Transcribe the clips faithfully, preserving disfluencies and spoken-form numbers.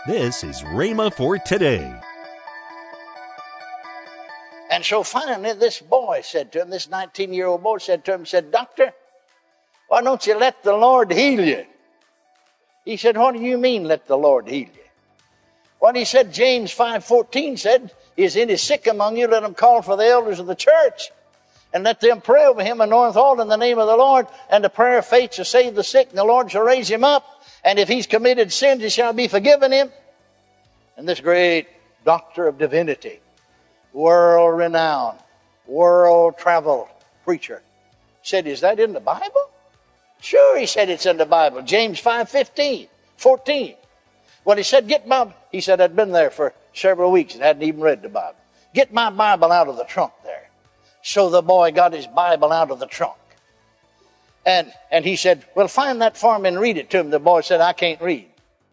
This is Rhema for today. And so finally this boy said to him, this nineteen-year-old boy said to him, said, "Doctor, why don't you let the Lord heal you?" He said, "What do you mean, let the Lord heal you?" Well, he said, James five fourteen said, "Is any sick among you? Let him call for the elders of the church, and let them pray over him, anoint all in the name of the Lord, and the prayer of faith shall save the sick, and the Lord shall raise him up. And if he's committed sins, it shall be forgiven him." And this great doctor of divinity, world-renowned, world-traveled preacher said, "Is that in the Bible?" "Sure," he said, "it's in the Bible. James five fifteen, fourteen. Well, he said, "Get my," he said, I'd been there for several weeks and hadn't even read the Bible. "Get my Bible out of the trunk there." So the boy got his Bible out of the trunk. And, and he said, "Well, find that for me and read it to him." The boy said, "I can't read."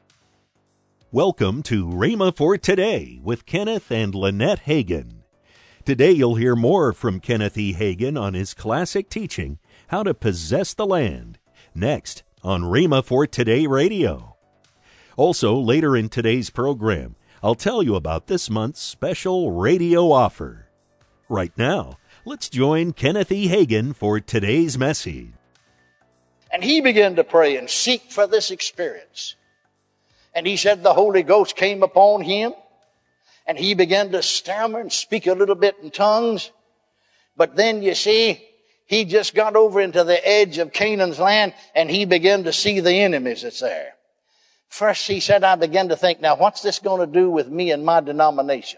Welcome to Rhema for Today with Kenneth and Lynette Hagin. Today you'll hear more from Kenneth E. Hagin on his classic teaching, How to Possess the Land, next on Rhema for Today Radio. Also, later in today's program, I'll tell you about this month's special radio offer. Right now, let's join Kenneth E. Hagin for today's message. And he began to pray and seek for this experience. And he said the Holy Ghost came upon him, and he began to stammer and speak a little bit in tongues. But then, you see, he just got over into the edge of Canaan's land, and he began to see the enemies that's there. First, he said, I began to think, now, what's this going to do with me and my denomination?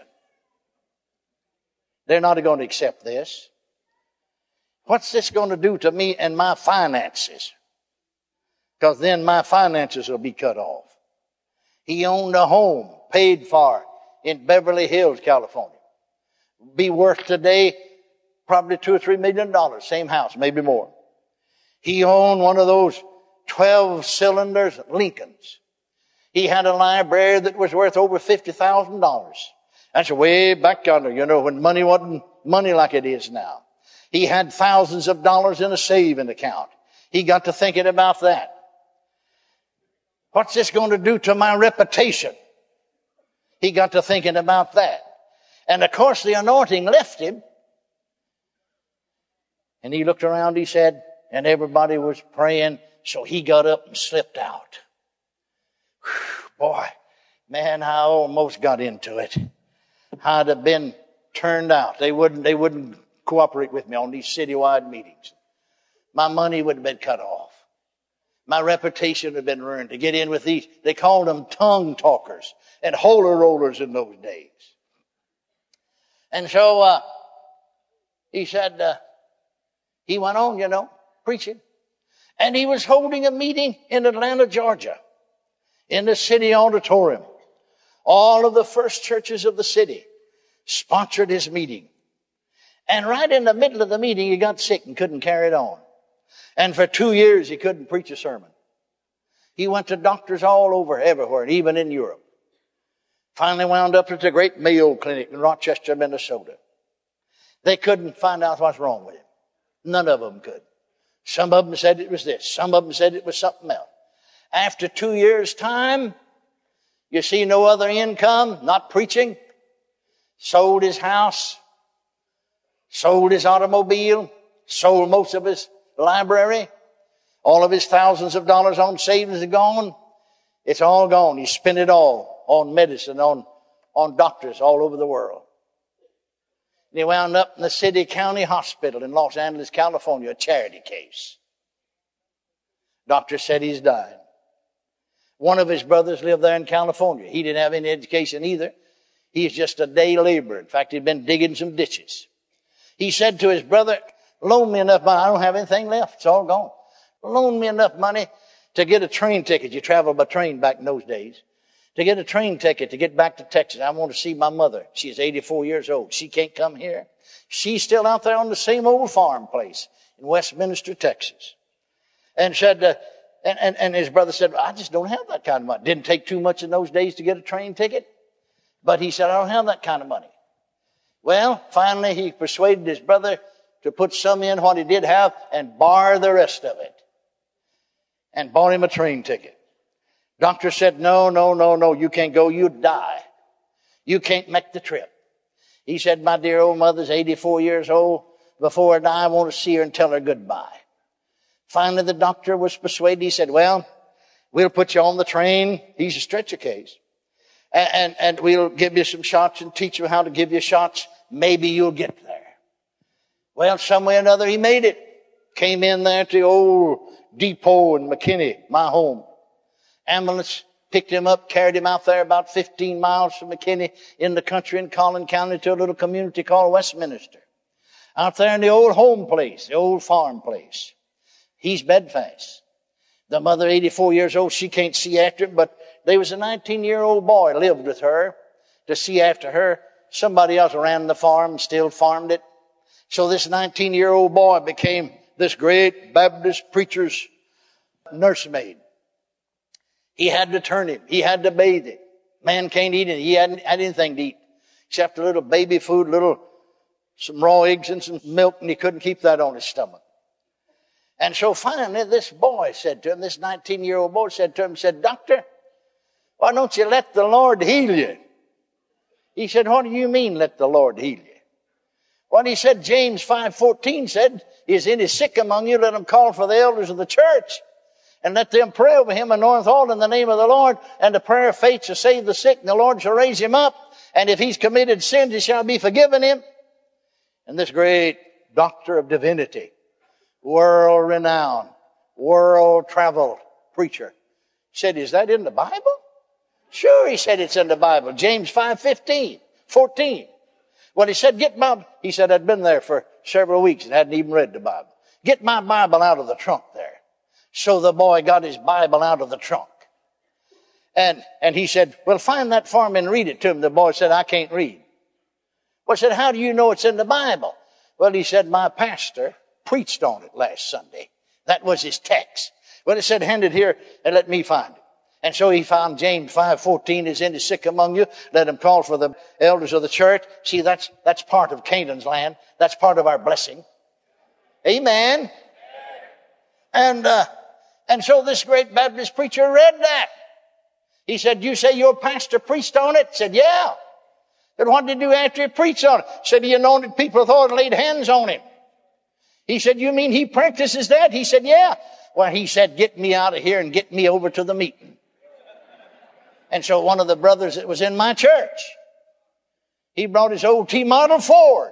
They're not going to accept this. What's this going to do to me and my finances? Because then my finances will be cut off. He owned a home, paid for, in Beverly Hills, California. Be worth today probably two or three million dollars. Same house, maybe more. He owned one of those twelve cylinders Lincolns. He had a library that was worth over fifty thousand dollars. That's way back yonder, you know, when money wasn't money like it is now. He had thousands of dollars in a saving account. He got to thinking about that. What's this going to do to my reputation? He got to thinking about that. And of course the anointing left him. And he looked around, he said, and everybody was praying, so he got up and slipped out. Whew, boy, man, I almost got into it. I'd have been turned out. They wouldn't, they wouldn't cooperate with me on these citywide meetings. My money would have been cut off. My reputation had been ruined. To get in with these, they called them tongue talkers and holy rollers in those days. And so uh, he said, uh, he went on, you know, preaching. And he was holding a meeting in Atlanta, Georgia, in the city auditorium. All of the first churches of the city sponsored his meeting. And right in the middle of the meeting, he got sick and couldn't carry it on. And for two years, he couldn't preach a sermon. He went to doctors all over, everywhere, and even in Europe. Finally wound up at the great Mayo Clinic in Rochester, Minnesota. They couldn't find out what's wrong with him. None of them could. Some of them said it was this. Some of them said it was something else. After two years' time, you see no other income, not preaching. Sold his house. Sold his automobile. Sold most of his library. All of his thousands of dollars on savings are gone. It's all gone. He spent it all on medicine, on, on doctors all over the world. And he wound up in the City County Hospital in Los Angeles, California, a charity case. Doctor said he's dying. One of his brothers lived there in California. He didn't have any education either. He's just a day laborer. In fact, he'd been digging some ditches. He said to his brother, loan me enough money. I don't have anything left. It's all gone. Loan me enough money to get a train ticket. You traveled by train back in those days. To get a train ticket to get back to Texas. I want to see my mother. She's eighty-four years old. She can't come here. She's still out there on the same old farm place in Westminster, Texas. And said, uh, and, and, and his brother said, I just don't have that kind of money. Didn't take too much in those days to get a train ticket. But he said, I don't have that kind of money. Well, finally he persuaded his brother to put some in what he did have and borrow the rest of it. And bought him a train ticket. Doctor said, no, no, no, no, you can't go. You'd die. You can't make the trip. He said, my dear old mother's eighty-four years old. Before I die, I want to see her and tell her goodbye. Finally, the doctor was persuaded. He said, well, we'll put you on the train. He's a stretcher case. And, and, and we'll give you some shots and teach you how to give you shots. Maybe you'll get there. Well, some way or another, he made it. Came in there to the old depot in McKinney, my home. Ambulance picked him up, carried him out there about fifteen miles from McKinney in the country in Collin County to a little community called Westminster. Out there in the old home place, the old farm place. He's bedfast. The mother, eighty-four years old, she can't see after him, but there was a nineteen-year-old boy lived with her to see after her. Somebody else ran the farm, still farmed it. So this nineteen-year-old boy became this great Baptist preacher's nursemaid. He had to turn him. He had to bathe him. Man can't eat it. He hadn't had anything to eat except a little baby food, little some raw eggs and some milk, and he couldn't keep that on his stomach. And so finally this boy said to him, this nineteen-year-old boy said to him, said, Doctor, why don't you let the Lord heal you? He said, what do you mean, let the Lord heal you? Well, he said, James five fourteen said, is any sick among you, let him call for the elders of the church, and let them pray over him, anoint all in the name of the Lord, and the prayer of faith shall save the sick, and the Lord shall raise him up, and if he's committed sins, it shall be forgiven him. And this great doctor of divinity, world-renowned, world-traveled preacher said, is that in the Bible? Sure, he said, it's in the Bible. James five fifteen, fourteen. Well, he said, get my, he said, I'd been there for several weeks and hadn't even read the Bible. Get my Bible out of the trunk there. So the boy got his Bible out of the trunk. And, and he said, well, find that for me and read it to him. The boy said, I can't read. Well, I said, how do you know it's in the Bible? Well, he said, my pastor preached on it last Sunday. That was his text. Well, he said, hand it here and let me find it. And so he found James five fourteen, is any sick among you, let him call for the elders of the church. See, that's, that's part of Canaan's land. That's part of our blessing. Amen. And, uh, and so this great Baptist preacher read that. He said, you say your pastor preached on it? Said, yeah. Then what did he do after he preached on it? Said he anointed people with oil and laid hands on him. He said, you mean he practices that? He said, yeah. Well, he said, get me out of here and get me over to the meeting. And so one of the brothers that was in my church, he brought his old T-model Ford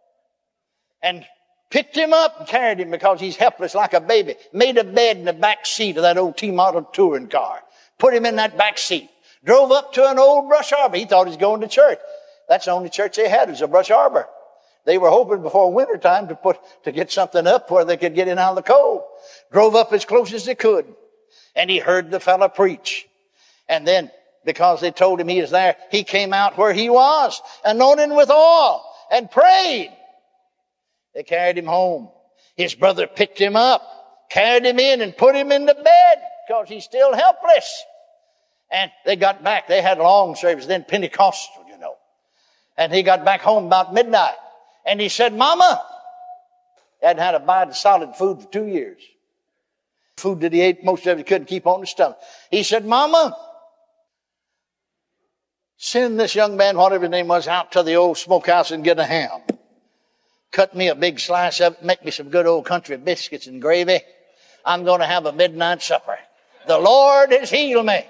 and picked him up and carried him because he's helpless like a baby. Made a bed in the back seat of that old T-model touring car. Put him in that back seat. Drove up to an old brush arbor. He thought he was going to church. That's the only church they had was a brush arbor. They were hoping before wintertime to put, to get something up where they could get in out of the cold. Drove up as close as they could. And he heard the fella preach. And then, because they told him he was there, he came out where he was, anointed with oil, and prayed. They carried him home. His brother picked him up, carried him in, and put him in the bed, because he's still helpless. And they got back. They had long service, then Pentecostal, you know. And he got back home about midnight. And he said, Mama, he hadn't had a bite of solid food for two years. Food that he ate, most of it he couldn't keep on his stomach. He said, Mama, send this young man, whatever his name was, out to the old smokehouse and get a ham. Cut me a big slice of it, make me some good old country biscuits and gravy. I'm going to have a midnight supper. The Lord has healed me.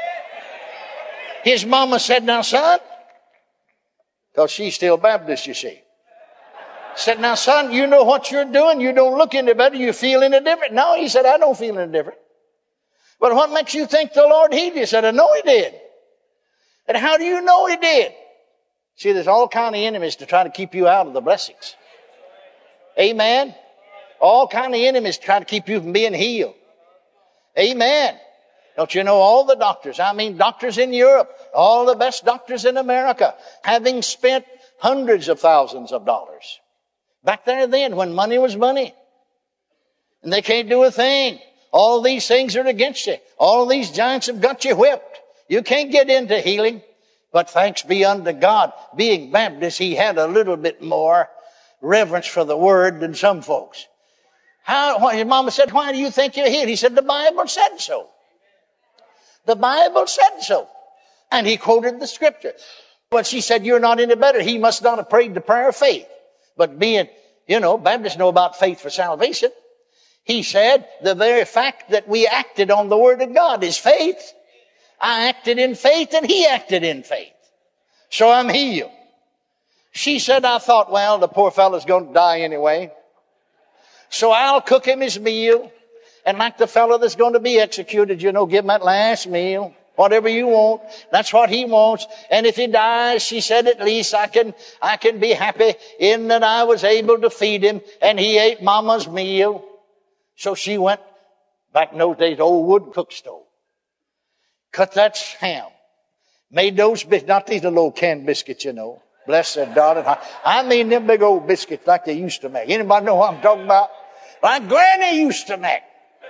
His mama said, now, son, because she's still Baptist, you see. Said, now, son, you know what you're doing. You don't look any better. You feel any different. No, he said, I don't feel any different. But what makes you think the Lord healed you? He said, I know he did. And how do you know he did? See, there's all kind of enemies to try to keep you out of the blessings. Amen. All kind of enemies to try to keep you from being healed. Amen. Don't you know all the doctors? I mean, doctors in Europe, all the best doctors in America, having spent hundreds of thousands of dollars. Back there then, when money was money. And they can't do a thing. All these things are against you. All these giants have got you whipped. You can't get into healing. But thanks be unto God. Being Baptist, he had a little bit more reverence for the word than some folks. How, his mama said, why do you think you're healed? He said, the Bible said so. The Bible said so. And he quoted the scripture. But she said, you're not any better. He must not have prayed the prayer of faith. But being, you know, Baptists know about faith for salvation. He said, the very fact that we acted on the word of God is faith. I acted in faith and he acted in faith. So I'm healed. She said, I thought, well, the poor fellow's going to die anyway. So I'll cook him his meal. And like the fellow that's going to be executed, you know, give him that last meal. Whatever you want. That's what he wants. And if he dies, she said, at least I can, I can be happy in that I was able to feed him and he ate mama's meal. So she went back in those days, old wood cook stove. Cut that ham. Made those biscuits, not these little old canned biscuits, you know. Bless their darling heart. I mean them big old biscuits like they used to make. Anybody know what I'm talking about? Like Granny used to make.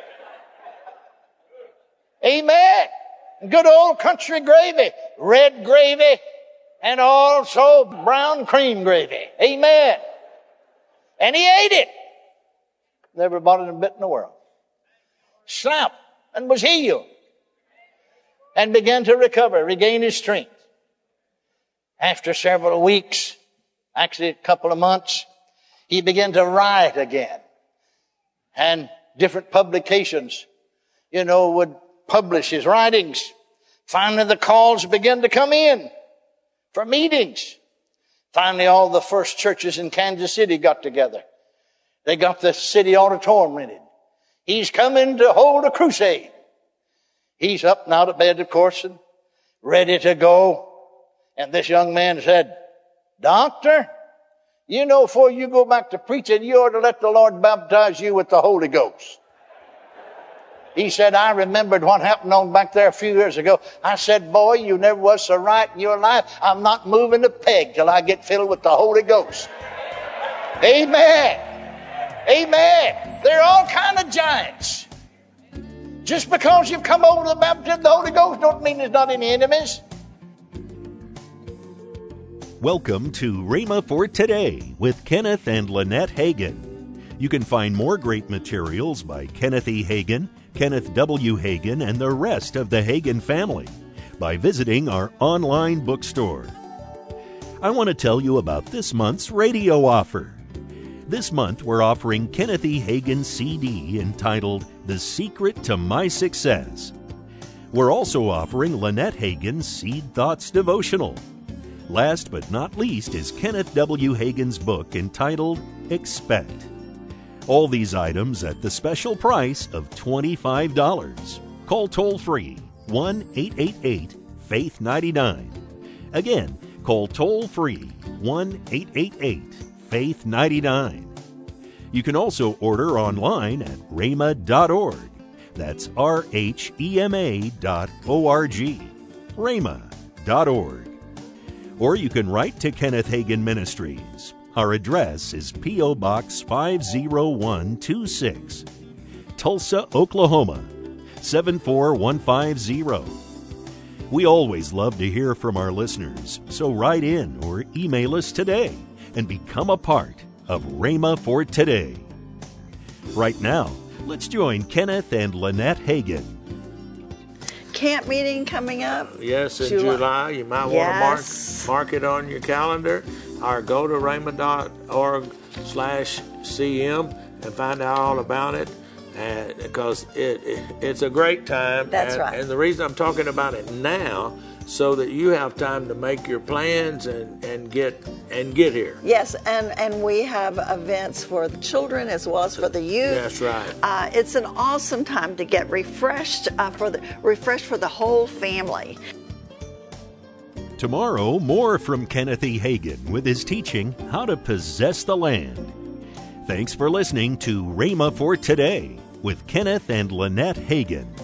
Amen. Good old country gravy. Red gravy. And also brown cream gravy. Amen. And he ate it. Never bought it a bit in the world. Slept and was healed. And began to recover, regain his strength. After several weeks, actually a couple of months, he began to write again. And different publications, you know, would publish his writings. Finally, the calls began to come in for meetings. Finally, all the first churches in Kansas City got together. They got the city auditorium rented. He's coming to hold a crusade. He's up and out of bed, of course, and ready to go. And this young man said, Doctor, you know, before you go back to preaching, you ought to let the Lord baptize you with the Holy Ghost. He said, I remembered what happened on back there a few years ago. I said, boy, you never was so right in your life. I'm not moving a peg till I get filled with the Holy Ghost. Amen. Amen. There are all kind of giants. Just because you've come over to the baptism of the Holy Ghost don't mean there's not any enemies. Welcome to Rhema for Today with Kenneth and Lynette Hagin. You can find more great materials by Kenneth E. Hagin, Kenneth W. Hagin, and the rest of the Hagin family by visiting our online bookstore. I want to tell you about this month's radio offer. This month, we're offering Kenneth E. Hagin's C D entitled The Secret to My Success. We're also offering Lynette Hagin's Seed Thoughts Devotional. Last but not least is Kenneth W. Hagin's book entitled Expect. All these items at the special price of twenty-five dollars. Call toll-free one eight eight eight, faith nine nine. Again, call toll-free one eight eight eight, faith nine nine. You can also order online at rhema dot org. That's R H E M A dot O R G. rhema dot org. Or you can write to Kenneth Hagin Ministries. Our address is P O. Box five oh one two six, Tulsa, Oklahoma, seven four one five zero. We always love to hear from our listeners, so write in or email us today and become a part of Rhema for Today. Right now, let's join Kenneth and Lynette Hagin. Camp meeting coming up. Yes, in July. July. You might Yes. want to mark mark it on your calendar, or go to rhema dot org slash C M and find out all about it. And because it, it it's a great time. That's and, right. And the reason I'm talking about it now, so that you have time to make your plans and, and get and get here. Yes, and, and we have events for the children as well as for the youth. That's right. Uh, it's an awesome time to get refreshed uh, for the refreshed for the whole family. Tomorrow, more from Kenneth E. Hagin with his teaching, How to Possess the Land. Thanks for listening to Rhema for Today with Kenneth and Lynette Hagin.